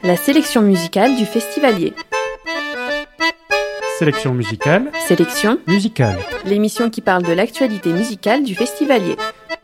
La sélection musicale du Festivalier. Sélection musicale. Sélection musicale. L'émission qui parle de l'actualité musicale du Festivalier.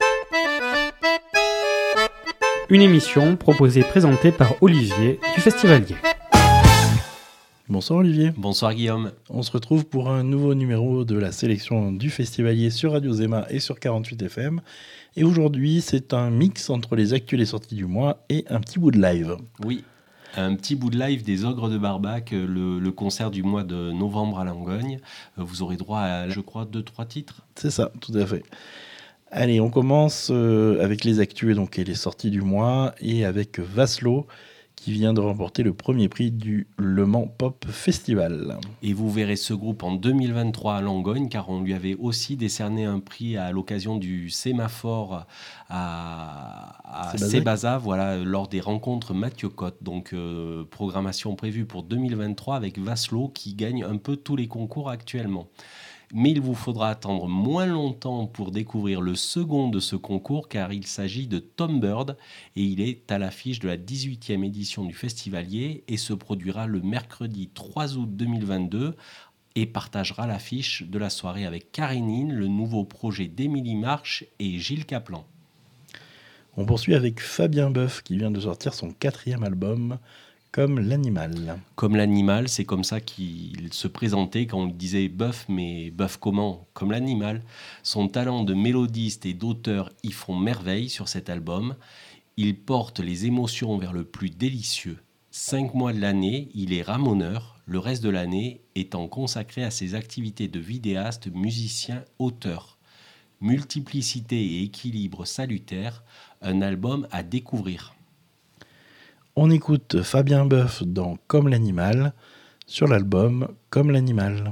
Une émission proposée et présentée par Olivier du Festivalier. Bonsoir Olivier. Bonsoir Guillaume. On se retrouve pour un nouveau numéro de la sélection du Festivalier sur Radio Zema et sur 48 FM. Et aujourd'hui, c'est un mix entre les actus et les sorties du mois et un petit bout de live. Oui, un petit bout de live des Ogres de Barbac, le concert du mois de novembre à Langogne. Vous aurez droit à, je crois, 2-3 titres. C'est ça, tout à fait. Allez, on commence avec les actus et les sorties du mois et avec Vaslo qui vient de remporter le premier prix du Le Mans Pop Festival. Et vous verrez ce groupe en 2023 à Langogne, car on lui avait aussi décerné un prix à l'occasion du sémaphore à Sébaza, voilà, lors des rencontres Mathieu Cotte. Donc, programmation prévue pour 2023 avec Vaslo qui gagne un peu tous les concours actuellement. Mais il vous faudra attendre moins longtemps pour découvrir le second de ce concours, car il s'agit de Tom Bird et il est à l'affiche de la 18e édition du Festivalier et se produira le mercredi 3 août 2022 et partagera l'affiche de la soirée avec Karénine, le nouveau projet d'Émilie March et Gilles Caplan. On poursuit avec Fabien Boeuf qui vient de sortir son 4e album, Comme l'animal. Comme l'animal, c'est comme ça qu'il se présentait quand on lui disait Boeuf, mais Boeuf comment ? Comme l'animal. Son talent de mélodiste et d'auteur y font merveille sur cet album. Il porte les émotions vers le plus délicieux. 5 mois de l'année, il est ramoneur, le reste de l'année étant consacré à ses activités de vidéaste, musicien, auteur. Multiplicité et équilibre salutaire, un album à découvrir. On écoute Fabien Boeuf dans Comme l'animal, sur l'album Comme l'animal.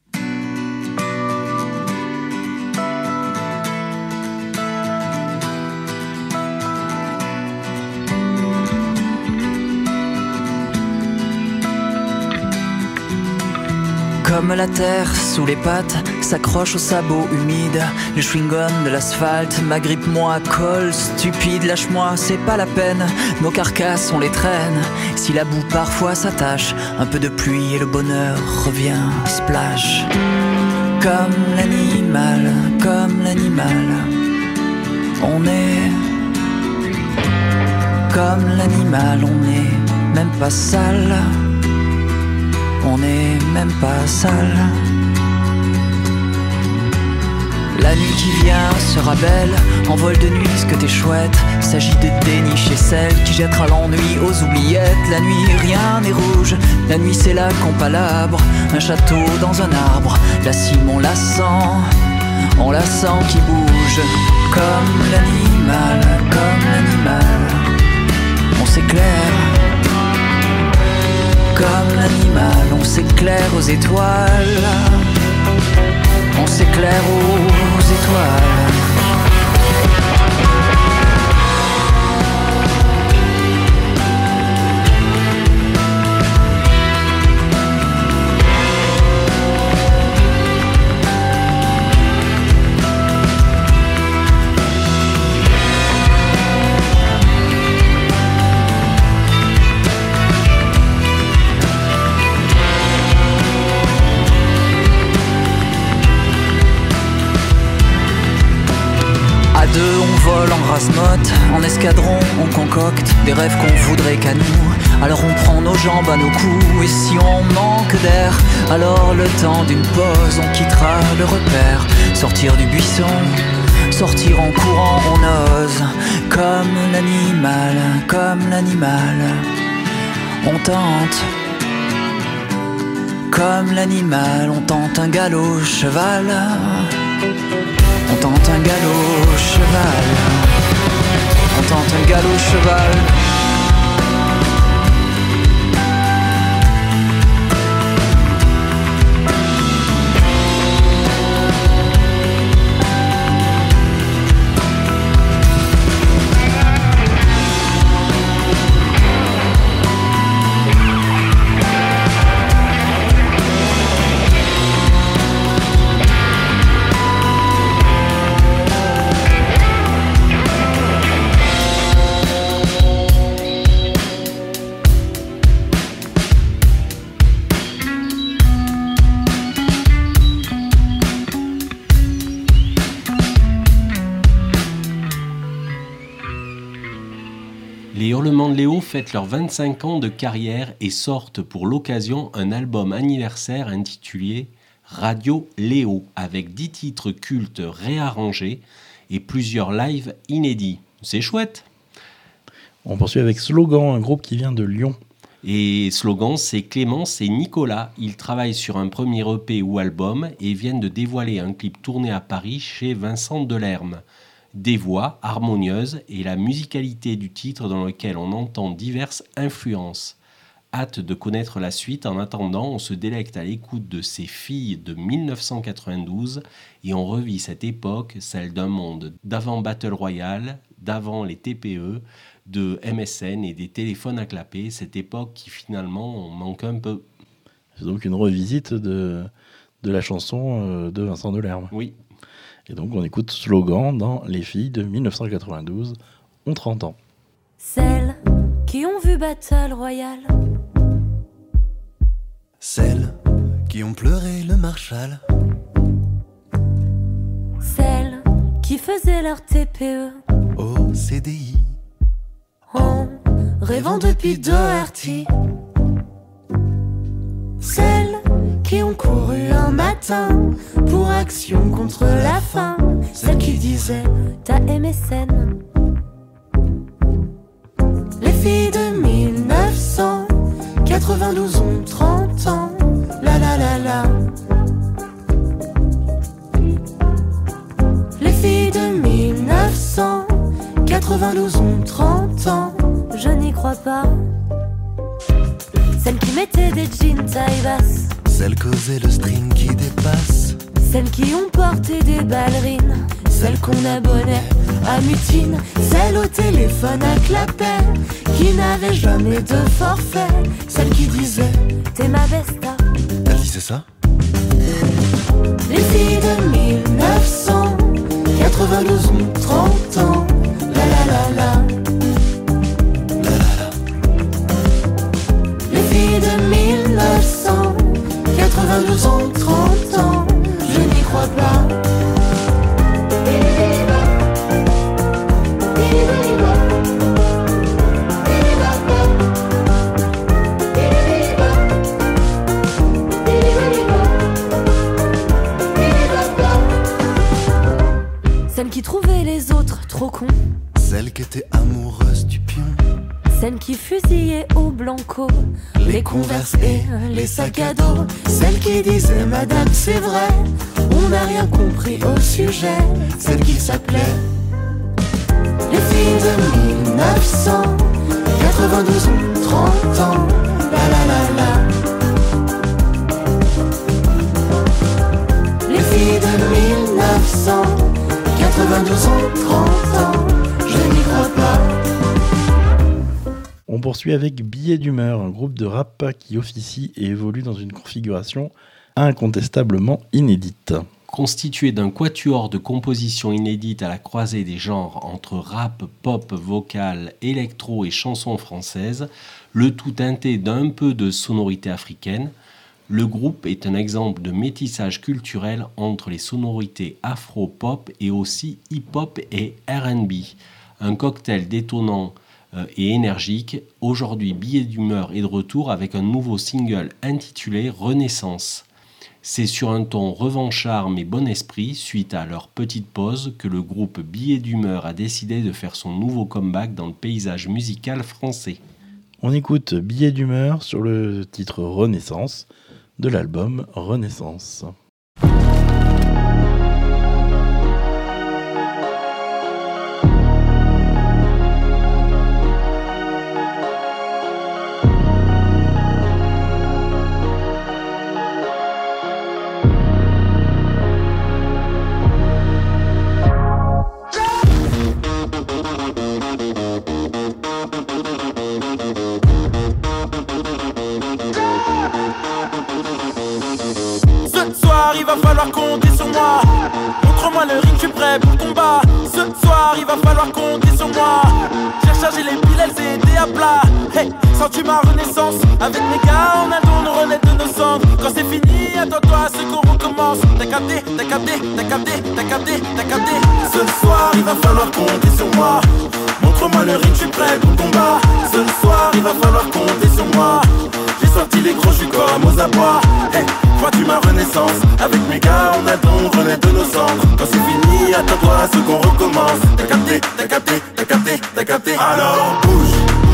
Comme la terre sous les pattes s'accroche aux sabots humides, le chewing-gum de l'asphalte m'agrippe-moi, colle stupide, lâche-moi, c'est pas la peine, nos carcasses on les traîne, si la boue parfois s'attache, un peu de pluie et le bonheur revient, splash. Comme l'animal, on est comme l'animal, on n'est même pas sale. On n'est même pas sale. La nuit qui vient sera belle, en vol de nuit ce que t'es chouette. S'agit de dénicher celle qui jettera l'ennui aux oubliettes. La nuit rien n'est rouge, la nuit c'est la compalabre. Un château dans un arbre, la cime on la sent qui bouge. Comme l'animal, on s'éclaire. Comme l'animal, on s'éclaire aux étoiles. On s'éclaire aux étoiles. En rase-motte, en escadron, on concocte des rêves qu'on voudrait qu'à nous. Alors on prend nos jambes à nos coups, et si on manque d'air, alors le temps d'une pause, on quittera le repère. Sortir du buisson, sortir en courant, on ose. Comme l'animal, on tente. Comme l'animal, on tente un galop cheval. On tente un galop cheval. On tente un galop cheval. Les Hurlements de Léo fêtent leurs 25 ans de carrière et sortent pour l'occasion un album anniversaire intitulé Radio Léo, avec 10 titres cultes réarrangés et plusieurs lives inédits. C'est chouette. On poursuit avec Slogan, un groupe qui vient de Lyon. Et Slogan, c'est Clémence et Nicolas. Ils travaillent sur un premier EP ou album et viennent de dévoiler un clip tourné à Paris chez Vincent Delerme. Des voix harmonieuses et la musicalité du titre dans lequel on entend diverses influences. Hâte de connaître la suite. En attendant, on se délecte à l'écoute de ces filles de 1992 et on revit cette époque, celle d'un monde d'avant Battle Royale, d'avant les TPE, de MSN et des téléphones à clapper, cette époque qui finalement manque un peu. C'est donc une revisite de la chanson de Vincent Delerme. Oui. Et donc on écoute Slogan dans Les filles de 1992, ont 30 ans. Celles qui ont vu Battle Royale, celles qui ont pleuré le Marshall, celles qui faisaient leur TPE au CDI, en rêvant depuis Doherty, celles qui ont couru un matin pour Action contre la faim, celles qui disaient ta MSN. Les filles de 1992 ont 30 ans, la la la la. Les filles de 1992 ont 30 ans, je n'y crois pas. Celles qui mettaient des jeans taille basse, celles qu'osaient le string qui dépasse, celles qui ont porté des ballerines, celles qu'on abonnait à Mutine, celles au téléphone à clapet, qui n'avaient jamais de forfait, celles qui disaient t'es ma besta. Elle disait ça? Les filles de 1992 ont 30 ans, la la la la. La la la. Les filles de 1992 ont 30 ans, je n'y crois pas. Celles qui trouvaient les autres trop cons, celles qui étaient amoureuses du pion, celles qui fusillaient au blanco les Converse et les sacs à dos, celles qui disaient madame c'est vrai, on n'a rien compris au sujet, celles qui s'appelaient les filles de 1992 ont 30 ans, la la la la. Les filles de 1992 ont 30 ans, je n'y crois pas. On poursuit avec Billets d'humeur, un groupe de rap qui officie et évolue dans une configuration incontestablement inédite. Constitué d'un quatuor de compositions inédites à la croisée des genres entre rap, pop, vocal, électro et chansons françaises, le tout teinté d'un peu de sonorité africaine, le groupe est un exemple de métissage culturel entre les sonorités afro-pop et aussi hip-hop et R&B. Un cocktail détonnant et énergique. Aujourd'hui, Billets d'humeur est de retour avec un nouveau single intitulé Renaissance. C'est sur un ton revanchard mais bon esprit, suite à leur petite pause, que le groupe Billets d'humeur a décidé de faire son nouveau comeback dans le paysage musical français. On écoute Billets d'humeur sur le titre Renaissance de l'album Renaissance. Il va falloir compter sur moi. Montre-moi le ring, je suis prêt pour le combat. Ce soir, il va falloir compter sur moi. J'ai rechargé les piles, elles étaient à plat. Hey, sens-tu ma renaissance? Avec mes gars, on a le nous renaître de nos cendres. Quand c'est fini, attends-toi à ce qu'on recommence. T'as capté, t'as capté, t'as capté, t'as capté, t'as capté. Ce soir, il va falloir compter sur moi. Montre-moi Montre-moi le ring, je suis prêt pour le combat. Ce soir, il va falloir compter sur moi. J'ai sorti les gros, je suis comme aux abois. Hey, vois-tu ma renaissance? Avec mes gars, on a donc renaître de nos cendres. Quand c'est fini, attends-toi à ce qu'on recommence. T'as capté, t'as capté, t'as capté, t'as capté. Alors bouge.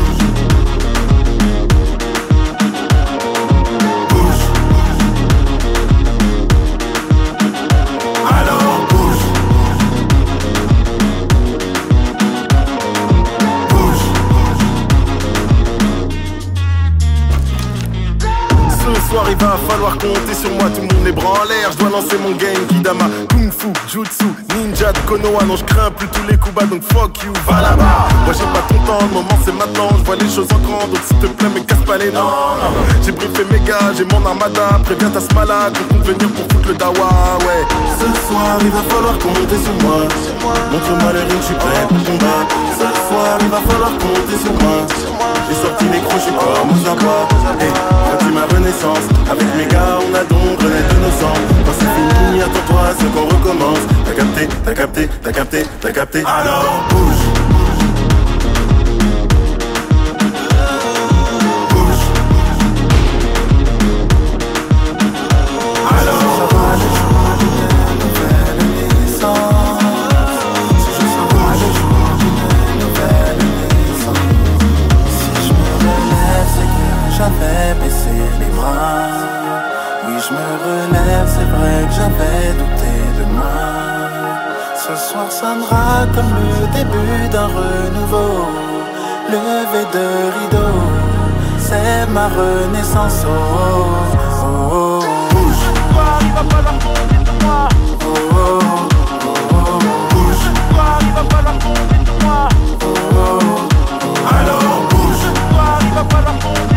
Ce soir il va falloir compter sur moi, tout le monde est bras en l'air. Je dois lancer mon Genki Dama, Kung Fu, Jutsu, Ninja de Konoha. Non je crains plus tous les coups bas donc fuck you, va là-bas. Moi j'ai pas ton temps, le moment c'est maintenant. Je vois les choses en grand donc s'il te plaît me casse pas les noms. J'ai briefé mes gars, j'ai mon armada. Préviens ta smala, qu'on compte venir pour foutre le dawa, ouais. Ce soir il va falloir compter sur moi. Montre-moi le ring, je suis prêt pour le combat. Ce soir il va falloir compter sur moi. J'ai sorti les gros, je suis comme aux abois. Hey, vois-tu ma renaissance? Avec mes gars, on a donc renaître de nos sangs. Quand c'est fini, attends-toi à ce qu'on recommence. T'as capté, t'as capté, t'as capté, t'as capté. Alors bouge. Bouge. Alors bouge. J'avais baissé les bras. Oui, je me relève, c'est vrai que j'avais douté de moi. Ce soir sonnera comme le début d'un renouveau. Levé de rideau, c'est ma renaissance. Oh, oh, oh. Bouge. Il va falloir compter sur moi. Oh, oh, oh, oh. Bouge. Il va falloir compter sur moi. Oh, oh, oh. Alors bouge. Il va falloir compter.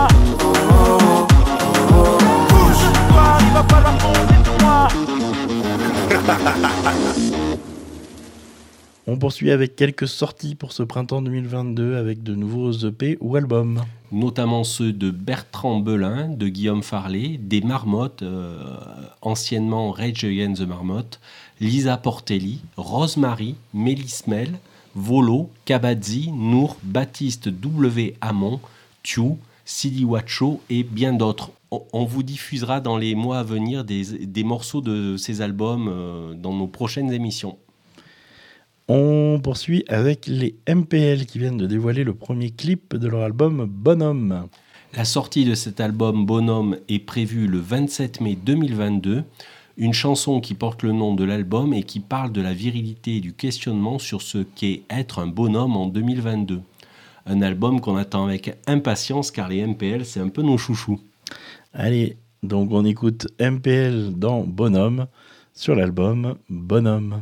On poursuit avec quelques sorties pour ce printemps 2022 avec de nouveaux EP ou albums. Notamment ceux de Bertrand Belin, de Guillaume Farley, des Marmottes, anciennement Rage Against the Marmottes, Lisa Portelli, Rosemary, Mélismel, Volo, Kabadzi, Nour, Baptiste W. Hamon, Thiou, Sidi Wacho et bien d'autres. On vous diffusera dans les mois à venir des morceaux de ces albums dans nos prochaines émissions. On poursuit avec les MPL qui viennent de dévoiler le premier clip de leur album Bonhomme. La sortie de cet album Bonhomme est prévue le 27 mai 2022. Une chanson qui porte le nom de l'album et qui parle de la virilité et du questionnement sur ce qu'est être un bonhomme en 2022. Un album qu'on attend avec impatience car les MPL, c'est un peu nos chouchous. Allez, donc on écoute MPL dans Bonhomme sur l'album Bonhomme.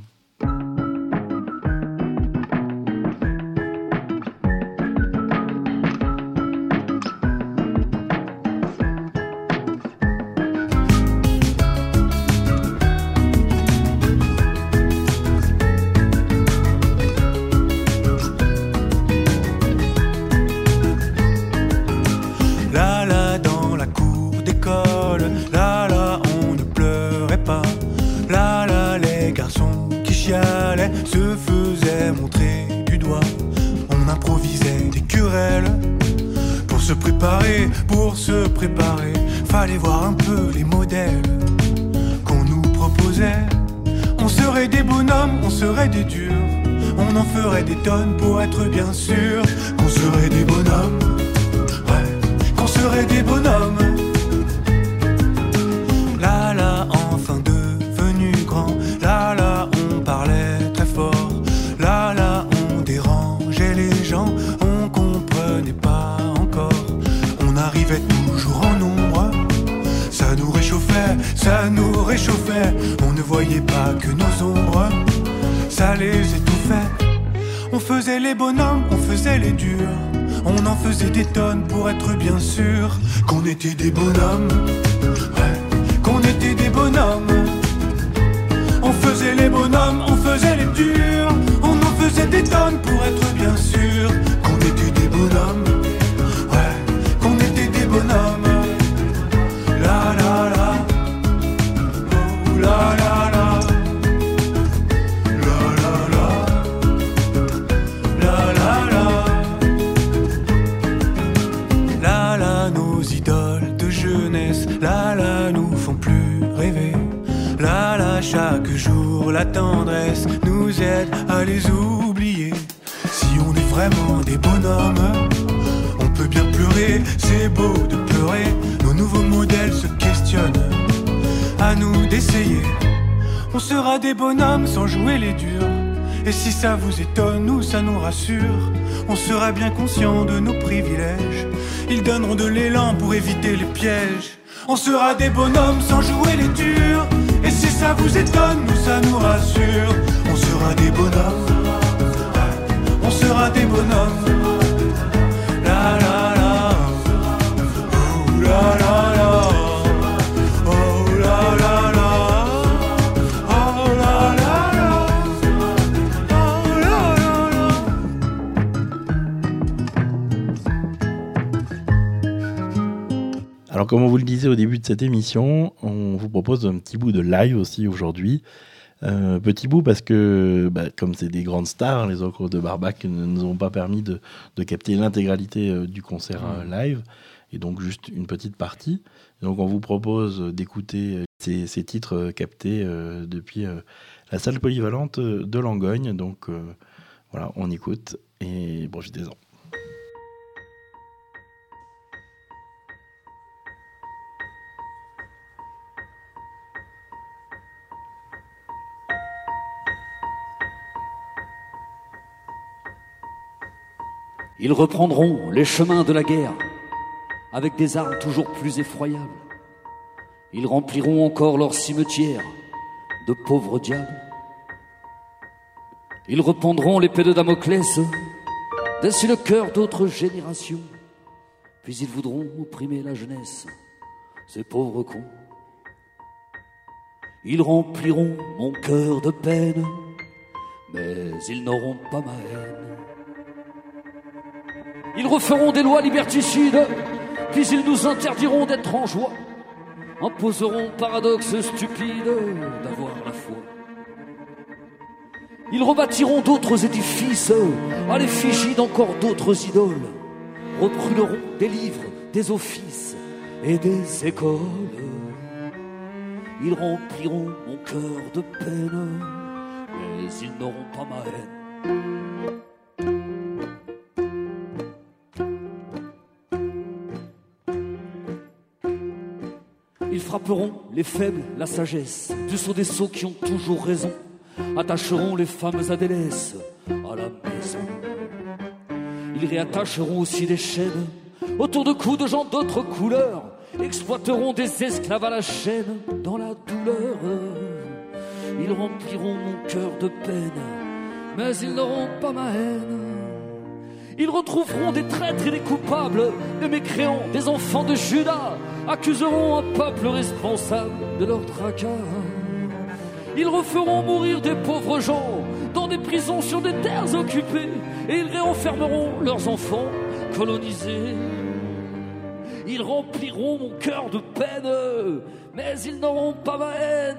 Se faisait montrer du doigt. On improvisait des querelles. Pour se préparer, fallait voir un peu les modèles qu'on nous proposait. On serait des bonhommes, on serait des durs. On en ferait des tonnes pour être bien sûr qu'on serait des bonhommes. Ouais, qu'on serait des bonhommes. Là là, enfin devenu grand. Là là, on parlait très fort. Là là, on dérangeait les gens. On comprenait pas encore. On arrivait toujours en nombre. Ça nous réchauffait, ça nous réchauffait. On ne voyait pas que nos ombres. Ça les étouffait. On faisait les bonhommes, on faisait les durs. On en faisait des tonnes pour être bien sûr qu'on était des bonhommes. Ouais, qu'on était des bonhommes. On faisait les bonhommes, on faisait les durs. On en faisait des tonnes pour être bien sûr qu'on était des bonhommes. Ouais, qu'on était des bonhommes. La la la, oh la la la. La la la, la la la. chaque jour, la tendresse nous aide à les oublier. Si on est vraiment des bonhommes, on peut bien pleurer, c'est beau de pleurer. Nos nouveaux modèles se questionnent, à nous d'essayer. On sera des bonhommes sans jouer les durs. Et si ça vous étonne ou ça nous rassure, on sera bien conscient de nos privilèges. Ils donneront de l'élan pour éviter les pièges. On sera des bonhommes sans jouer les durs. Et si ça vous étonne ou ça nous rassure, on sera des bonhommes. On sera des bonhommes. La la la. Oh la la la. Oh la la la. Alors, comme on vous le disait au début de cette émission, on vous propose un petit bout de live aussi aujourd'hui. Petit bout parce que, comme c'est des grandes stars, les Ocres de Barbac ne nous ont pas permis de capter l'intégralité du concert live, et donc juste une petite partie. Donc on vous propose d'écouter ces titres captés depuis la salle polyvalente de Langogne. Donc voilà, on écoute et profitez-en. Ils reprendront les chemins de la guerre avec des armes toujours plus effroyables. Ils rempliront encore leur cimetière de pauvres diables. Ils reprendront l'épée de Damoclès dessus le cœur d'autres générations. Puis ils voudront opprimer la jeunesse, ces pauvres cons. Ils rempliront mon cœur de peine, mais ils n'auront pas ma haine. Ils referont des lois liberticides, puis ils nous interdiront d'être en joie, imposeront paradoxe stupide d'avoir la foi. Ils rebâtiront d'autres édifices à l'effigie d'encore d'autres idoles, rebrûleront des livres, des offices et des écoles. Ils rempliront mon cœur de peine, mais ils n'auront pas ma haine. Ils frapperont les faibles, la sagesse, du sceau des sots qui ont toujours raison, attacheront les femmes à délaisse à la maison. Ils réattacheront aussi des chaînes autour de cous de gens d'autres couleurs, exploiteront des esclaves à la chaîne dans la douleur. Ils rempliront mon cœur de peine, mais ils n'auront pas ma haine. Ils retrouveront des traîtres et des coupables, des mécréants, des enfants de Judas, accuseront un peuple responsable de leur tracas. Ils referont mourir des pauvres gens dans des prisons sur des terres occupées, et ils réenfermeront leurs enfants colonisés. Ils rempliront mon cœur de peine, mais ils n'auront pas ma haine.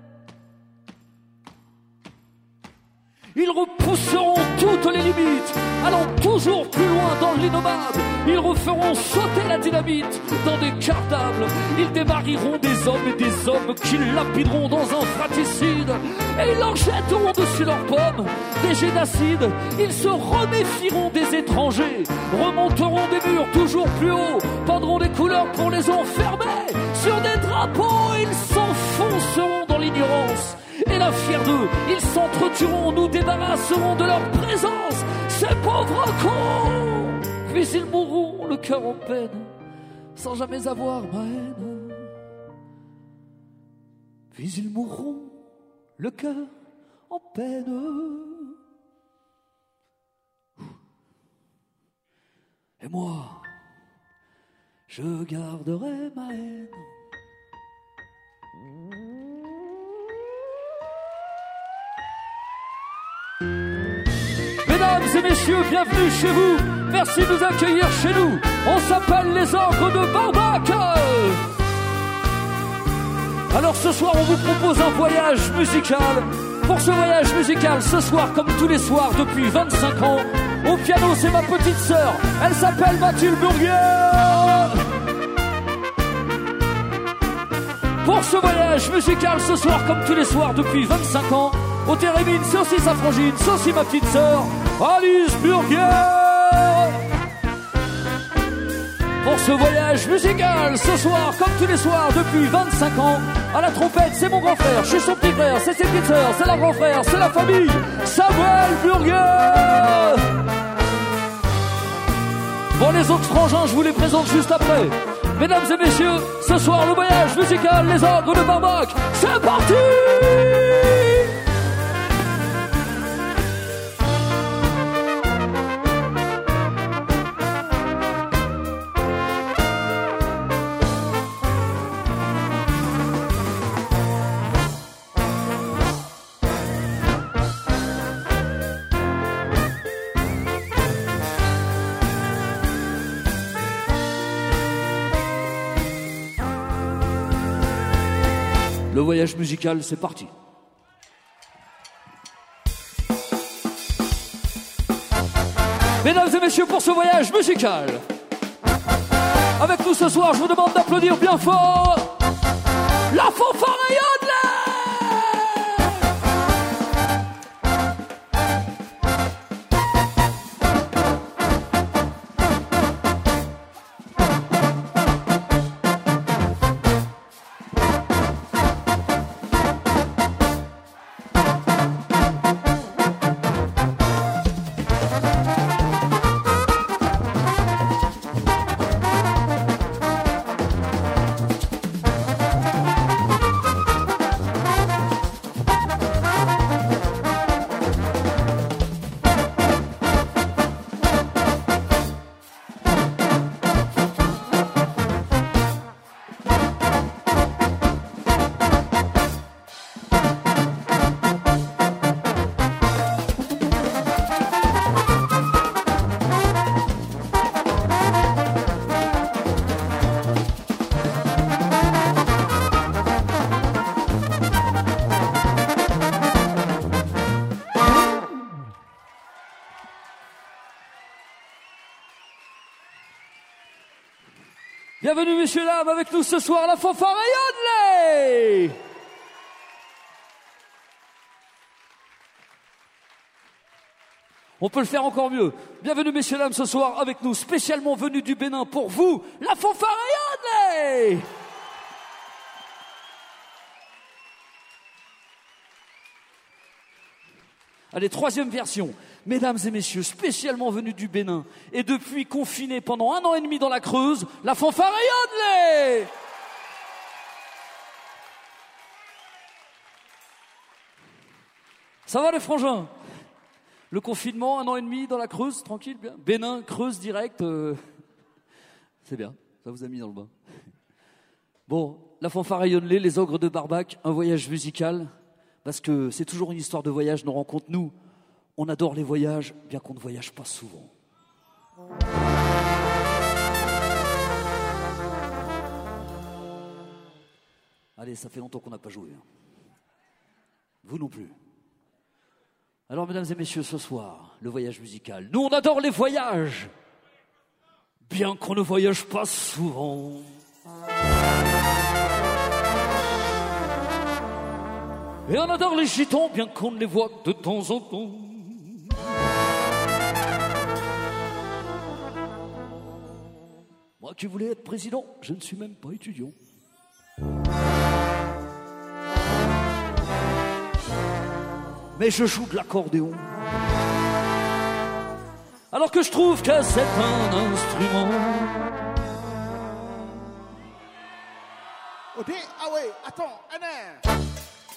Ils repousseront toutes les limites, allant toujours plus loin dans l'innommable. Ils referont sauter la dynamite dans des cartables. Ils démarriront des hommes et des hommes qu'ils lapideront dans un fratricide. Et ils leur jetteront dessus leurs pommes des génocides. Ils se reméfieront des étrangers, remonteront des murs toujours plus hauts, peindront des couleurs pour les enfermer sur des drapeaux. Ils s'enfonceront dans l'ignorance. Et la fière d'eux, ils s'entretueront, nous débarrasseront de leur présence, ces pauvres cons. Puis ils mourront le cœur en peine, sans jamais avoir ma haine. Puis ils mourront le cœur en peine. Et moi, je garderai ma haine. Mesdames et messieurs, bienvenue chez vous. Merci de nous accueillir chez nous. On s'appelle les Ocres de Barbac. Alors ce soir, on vous propose un voyage musical. Pour ce voyage musical, ce soir, comme tous les soirs depuis 25 ans, au piano, c'est ma petite sœur. Elle s'appelle Mathilde Burguier. Pour ce voyage musical ce soir, comme tous les soirs depuis 25 ans, au Térémine, c'est aussi sa frangine, c'est aussi ma petite sœur, Alice Burger. Pour ce voyage musical ce soir, comme tous les soirs depuis 25 ans, à la trompette, c'est mon grand frère, je suis son petit frère, c'est ses petites sœurs, c'est la grand frère, c'est la famille, Samuel Burger. Bon, les autres frangins, je vous les présente juste après. Mesdames et messieurs, ce soir, le voyage musical, les ogres de Barbac, c'est parti! Le voyage musical, c'est parti. Mesdames et messieurs, pour ce voyage musical, avec nous ce soir, je vous demande d'applaudir bien fort la fanfare Yodelet. Bienvenue, messieurs, dames, avec nous ce soir, la fanfare Yodelet. On peut le faire encore mieux. Bienvenue, messieurs, dames, ce soir, avec nous, spécialement venus du Bénin pour vous, la fanfare Yodelet. Allez, troisième version. Mesdames et messieurs, spécialement venus du Bénin et depuis confinés pendant 1 an et demi dans la Creuse, la fanfare Yodelet. Ça va les frangins? Le confinement, 1 an et demi dans la Creuse, tranquille, bien. Bénin, Creuse direct, c'est bien, ça vous a mis dans le bain. Bon, la fanfare Yodelet, les ogres de Barbac, un voyage musical, parce que c'est toujours une histoire de voyage, nos rencontres, nous. On adore les voyages, bien qu'on ne voyage pas souvent. Allez, ça fait longtemps qu'on n'a pas joué. Vous non plus. Alors, mesdames et messieurs, ce soir, le voyage musical. Nous, on adore les voyages, bien qu'on ne voyage pas souvent. Et on adore les gitans, bien qu'on ne les voit que de temps en temps. Moi qui voulais être président, je ne suis même pas étudiant. Mais je joue de l'accordéon. Alors que je trouve que c'est un instrument. Oh, ah ouais, attends, un air.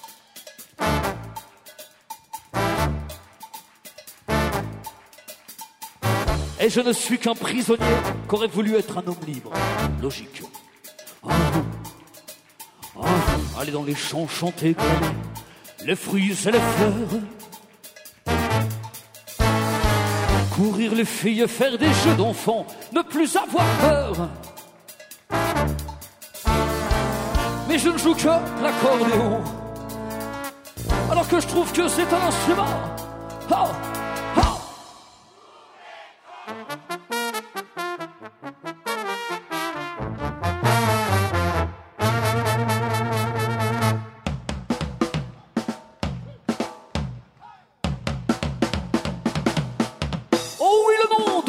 Et je ne suis qu'un prisonnier qu'aurait voulu être un homme libre. Logique. Aller dans les champs chanter, glaner les fruits et les fleurs. Courir les filles, faire des jeux d'enfants, ne plus avoir peur. Mais je ne joue que l'accordéon. Alors que je trouve que c'est un instrument. Oh.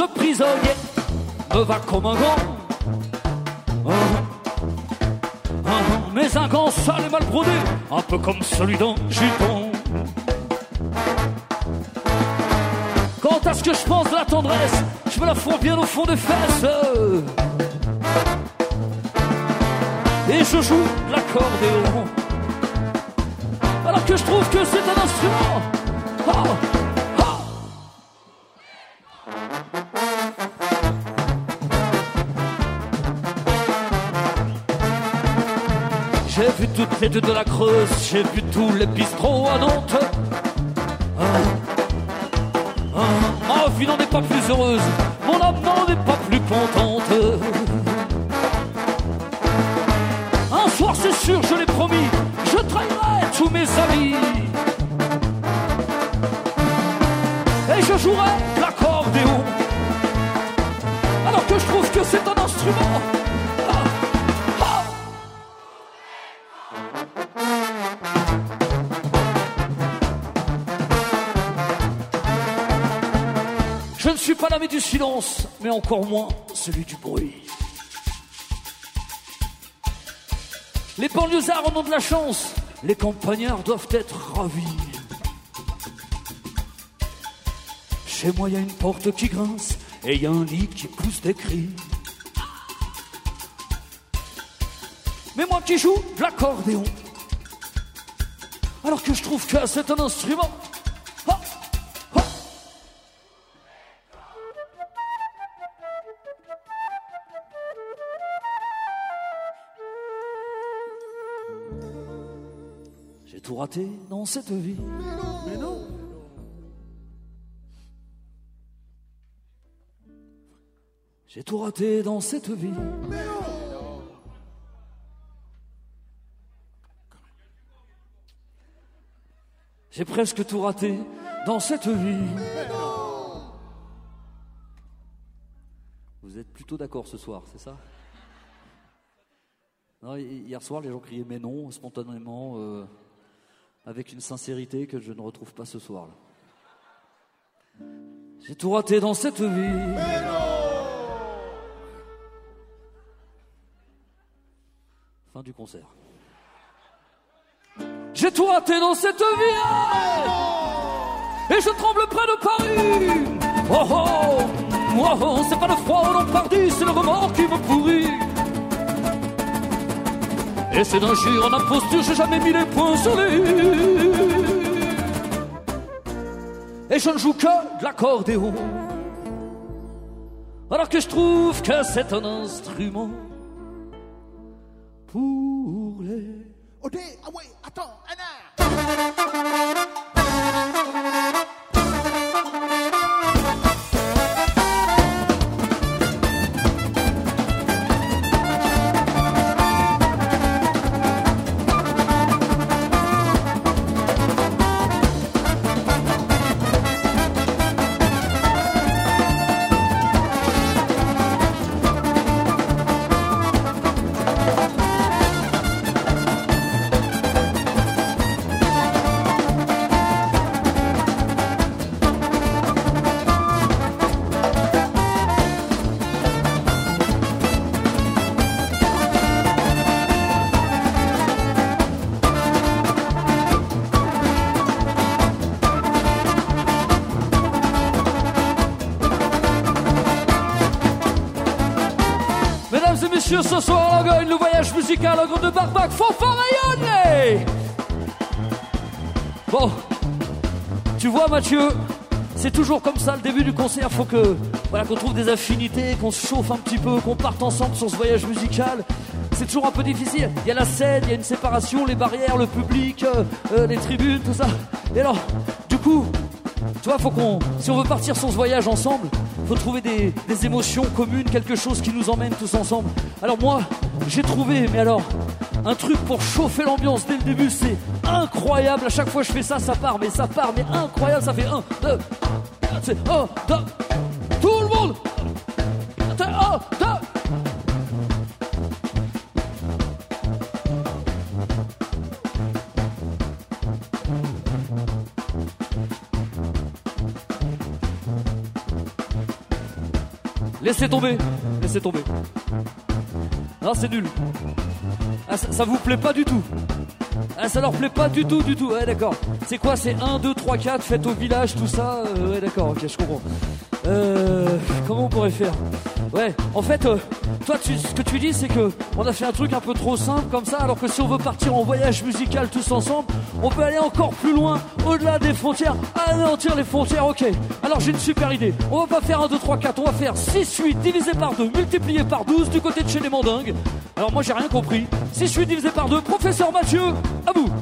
de prisonnier me va comme un gant. Mais un gant sale et mal brodé, un peu comme celui d'un gitan. Quant à ce que je pense de la tendresse, je me la fous bien au fond des fesses. Et je joue de l'accordéon, alors que je trouve que c'est un instrument. J'ai vu toutes les deux de la Creuse, j'ai vu tous les bistrots à Nantes. Ma vie n'en est pas plus heureuse, mon âme n'en est pas plus contente. Un soir c'est sûr, je l'ai promis, je trahirai tous mes amis. Et je jouerai de l'accordéon, alors que je trouve que c'est un instrument. Je ne suis pas l'ami du silence, mais encore moins celui du bruit. Les banlieusards en ont de la chance, les campagnards doivent être ravis. Chez moi, il y a une porte qui grince et il y a un lit qui pousse des cris. Mais moi qui joue de l'accordéon, alors que je trouve que c'est un instrument. J'ai tout raté dans cette vie. Mais non. J'ai tout raté dans cette vie. Mais non. J'ai presque tout raté dans cette vie. Mais non. Vous êtes plutôt d'accord ce soir, c'est ça? Non, hier soir, les gens criaient mais non, spontanément, avec une sincérité que je ne retrouve pas ce soir. Là. J'ai tout raté dans cette vie. Mais non. Fin du concert. J'ai tout raté dans cette vie. Et je tremble près de Paris. Oh oh, oh, oh, c'est pas le froid au Lombardie, c'est le remords qui me pourrit. Et c'est d'injure en imposture, j'ai jamais mis les poings sur les i. Et je ne joue que de l'accordéon, alors que je trouve que c'est un instrument pour les... Oh, ah ouais, attends, Anna. Ce soir, on gagne le voyage musical au groupe de Barbac, fanfare rayonner. Bon, tu vois Mathieu, c'est toujours comme ça le début du concert, faut que voilà, qu'on trouve des affinités, qu'on se chauffe un petit peu, qu'on parte ensemble sur ce voyage musical. C'est toujours un peu difficile, il y a la scène, il y a une séparation, les barrières, le public, les tribunes, tout ça. Et alors, du coup, tu vois, faut qu'on, si on veut partir sur ce voyage ensemble, faut trouver des émotions communes, quelque chose qui nous emmène tous ensemble. Alors moi, j'ai trouvé, mais alors, un truc pour chauffer l'ambiance dès le début, c'est incroyable. À chaque fois que je fais ça, ça part, mais incroyable. Ça fait 1, 2, c'est 1, 2, tout le monde. 1, 2. Laissez tomber. Non, c'est nul. Ah, ça vous plaît pas du tout. Ah, ça leur plaît pas du tout. Ouais, d'accord. C'est quoi, c'est 1, 2, 3, 4, fête au village, tout ça. Ouais, d'accord, ok, je comprends. Comment on pourrait faire? Ouais, en fait, toi, ce que tu dis, c'est que on a fait un truc un peu trop simple comme ça, alors que si on veut partir en voyage musical tous ensemble, on peut aller encore plus loin, au-delà des frontières, anéantir les frontières, ok. Alors j'ai une super idée. On va pas faire 1, 2, 3, 4, on va faire 6, 8 divisé par 2, multiplié par 12 du côté de chez les Mandingues. Alors moi j'ai rien compris. 6, 8 divisé par 2, professeur Mathieu, à vous.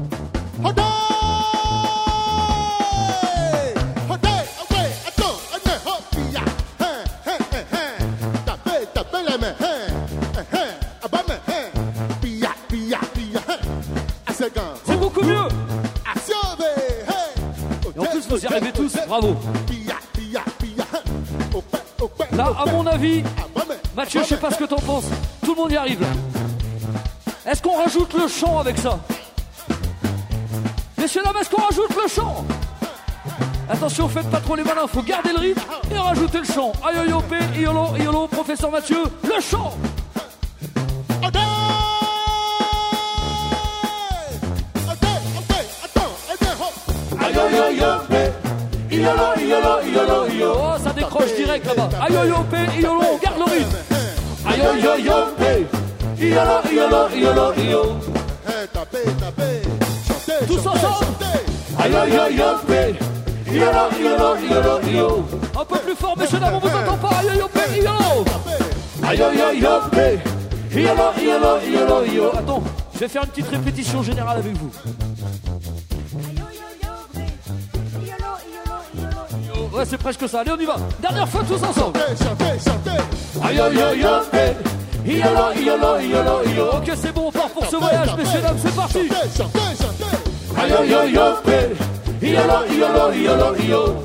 C'est beaucoup mieux. Et en plus vous y arrivez tous, bravo. Là à mon avis, Mathieu, je sais pas ce que t'en penses, tout le monde y arrive là. Est-ce qu'on rajoute le chant avec ça? Messieurs dames, est-ce qu'on rajoute le chant? Attention, faites pas trop les malins, faut garder le rythme et rajouter le chant. Aïe aïe opé, iolo, iolo, professeur Mathieu, le chant. Aïe aïe aïe opé, iolo, iolo, iolo, iolo. Oh, ça décroche direct là-bas. Aïe aïe opé, iolo, on garde le rythme. Aïe aïe aïe opé, iolo, iolo, iolo, iolo. Tous ensemble. Aïe aïe aïe opé. Iolo, iolo, iolo, iolo. Un peu plus fort, messieurs dames, on vous entend pas. Aïe aïe opé, iolo. Aïe aïe aïe opé. Iolo, iolo, iolo, iolo. Attends, je vais faire une petite répétition générale avec vous. Ouais, c'est presque ça. Allez, on y va. Dernière fois, tous ensemble. Aïe aïe aïe opé. Iolo, iolo, iolo, iolo. Ok, c'est bon, on part pour ce voyage, messieurs dames, c'est parti. Aïe aïe aïe opé. Iolo, iolo, iolo, iolo.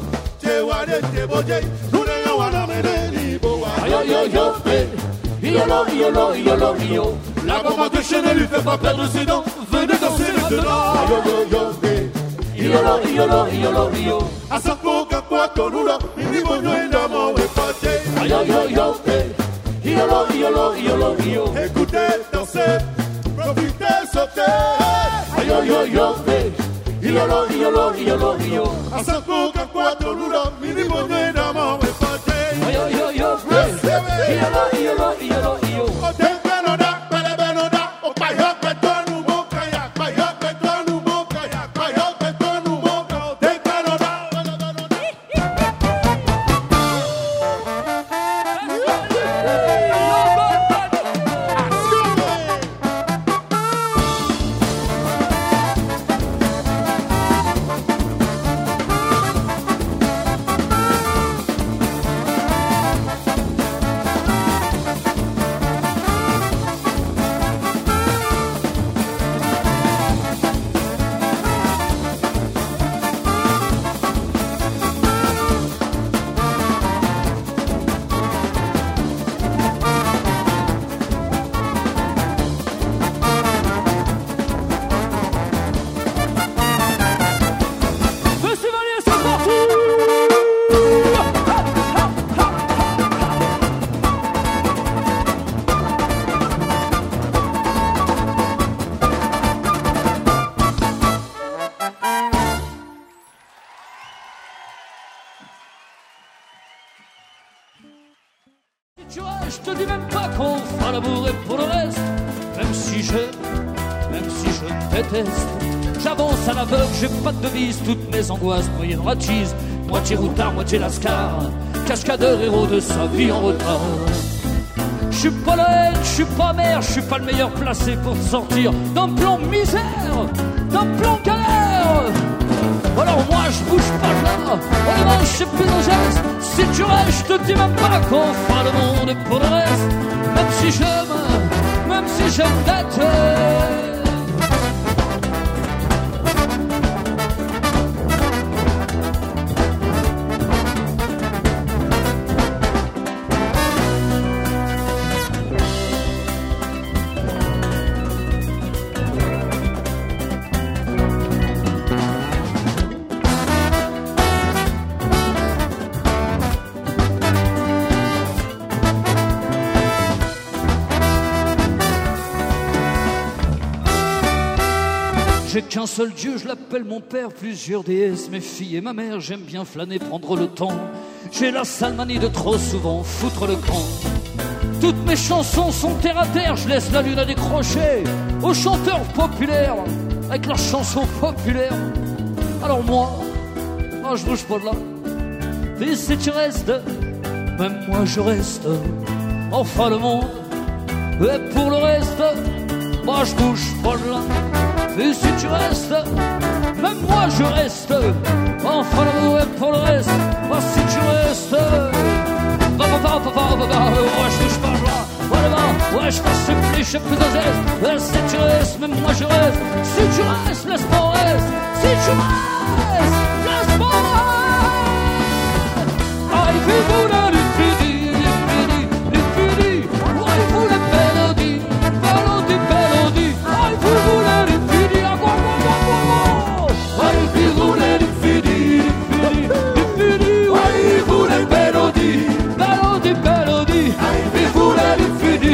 Aïe aïe aïe opé. Iolo, iolo, iolo, iolo. La maman de Chanel lui fait pas perdre ses dents. Venez danser maintenant. Aïe aïe aïe opé. Iolo, iolo, iolo, iolo. Asapoka kwa tolula, minibonyo endamo epate. Aïe aïe aïe opé. Iolo, iolo, iolo, iolo. Écoutez, dansez, profitez, sautez. Aïe aïe aïe opé. Iolo, iolo, iolo, iolo. Asapoka kwa tolula, minibonyo endamo epate. Aïe aïe aïe opé. Iolo, iolo, iolo, iolo. Otempenoda, belebenoda, opayope tonu mokaya, payope tonu mokaya, payope tonu mokaya, otempenoda. Tu vois, je te dis même pas qu'on fera l'amour et pour le reste, même si je déteste, j'avance à l'aveugle, j'ai pas de devise, toutes mes angoisses noyées dans la cheese, moitié routard, moitié lascar, cascadeur héros de sa vie en retard. Je suis pas la haine, je suis pas mère, je suis pas le meilleur placé pour sortir d'un plan misère, d'un plan galère. Alors moi je bouge pas de là, on est moche, c'est plus un geste. Si tu restes, je te dis même pas qu'on fera le monde et pour le reste. Même si j'aime d'être. J'ai qu'un seul Dieu, je l'appelle mon père. Plusieurs déesses, mes filles et ma mère. J'aime bien flâner, prendre le temps. J'ai la sale manie de trop souvent foutre le camp. Toutes mes chansons sont terre à terre. Je laisse la lune à décrocher aux chanteurs populaires avec leurs chansons populaires. Alors moi je bouge pas de là. Mais si tu restes, même moi je reste. Enfin le monde, et pour le reste, moi je bouge pas de là. Mais si tu restes, même moi je reste. Enfin le monde, et pour le reste, moi si tu restes. Ouais, je bouge pas de là. Ouais, je t'en supplie, je suis plus d'oseille. Si tu restes, même moi je reste. Si tu restes, laisse-moi en reste. Si tu restes, laisse-moi en reste. Ah, il fait vous là, l'infini. Ouais, il faut la mélodie. Mélodie. Ah, il faut vous là, l'infini. Ah, quoi. Ah, il fait vous là, l'infini. Ouais, il faut la mélodie. Mélodie. Ah, il fait vous là, l'infini.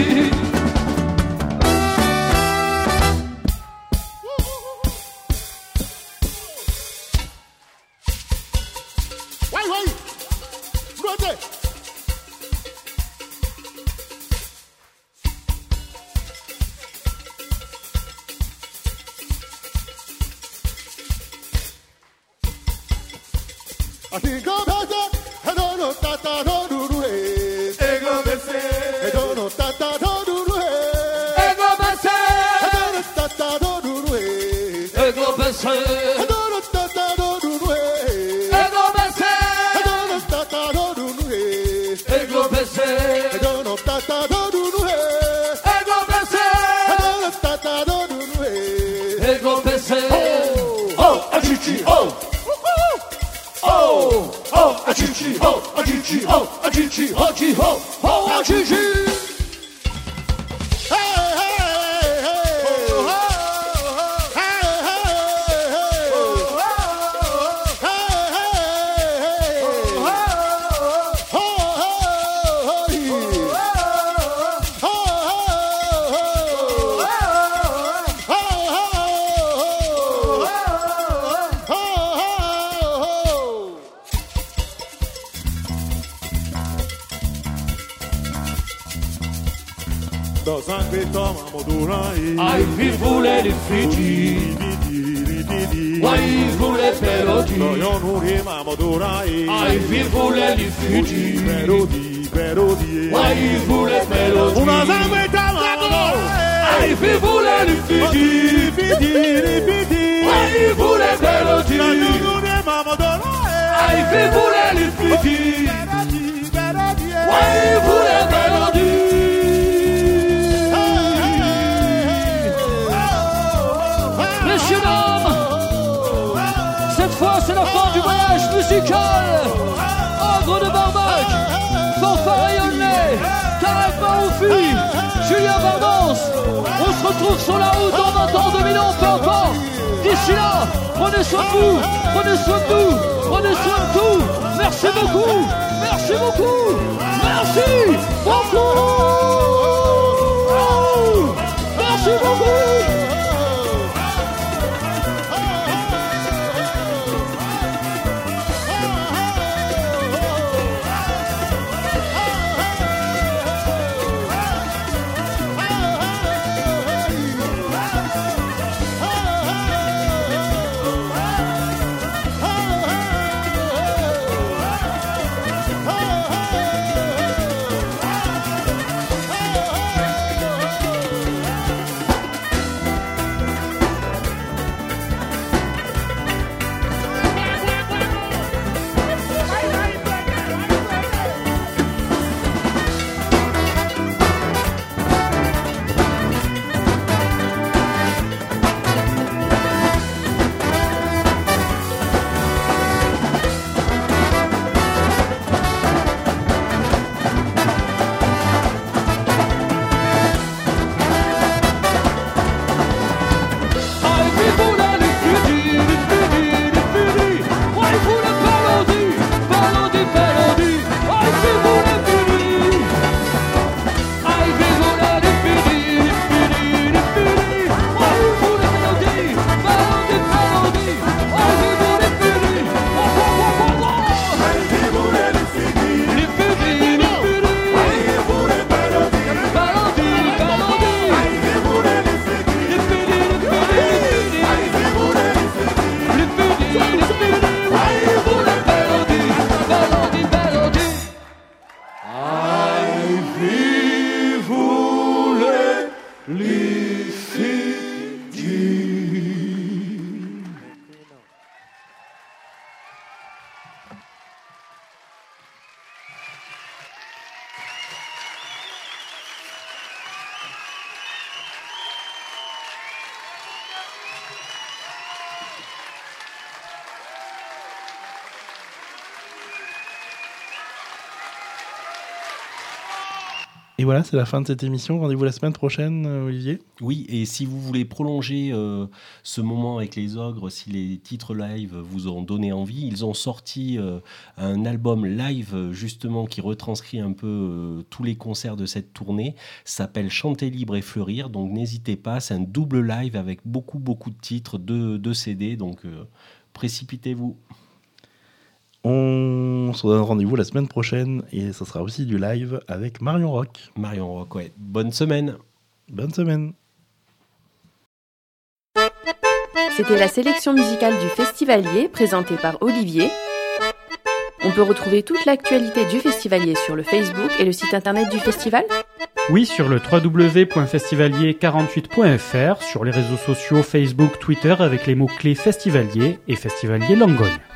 Et voilà, c'est la fin de cette émission. Rendez-vous la semaine prochaine, Olivier. Oui, et si vous voulez prolonger ce moment avec les Ogres, si les titres live vous ont donné envie, ils ont sorti un album live justement qui retranscrit un peu tous les concerts de cette tournée. Ça s'appelle Chanter libre et fleurir, donc n'hésitez pas, c'est un double live avec beaucoup de titres, deux CD, donc précipitez-vous. On se donne rendez-vous la semaine prochaine et ça sera aussi du live avec Marion Rock. Marion Rock, ouais. Bonne semaine. Bonne semaine. C'était la sélection musicale du Festivalier présentée par Olivier. On peut retrouver toute l'actualité du Festivalier sur le Facebook et le site internet du festival. Oui, sur le www.festivalier48.fr, sur les réseaux sociaux Facebook, Twitter avec les mots-clés Festivalier et Festivalier Langogne.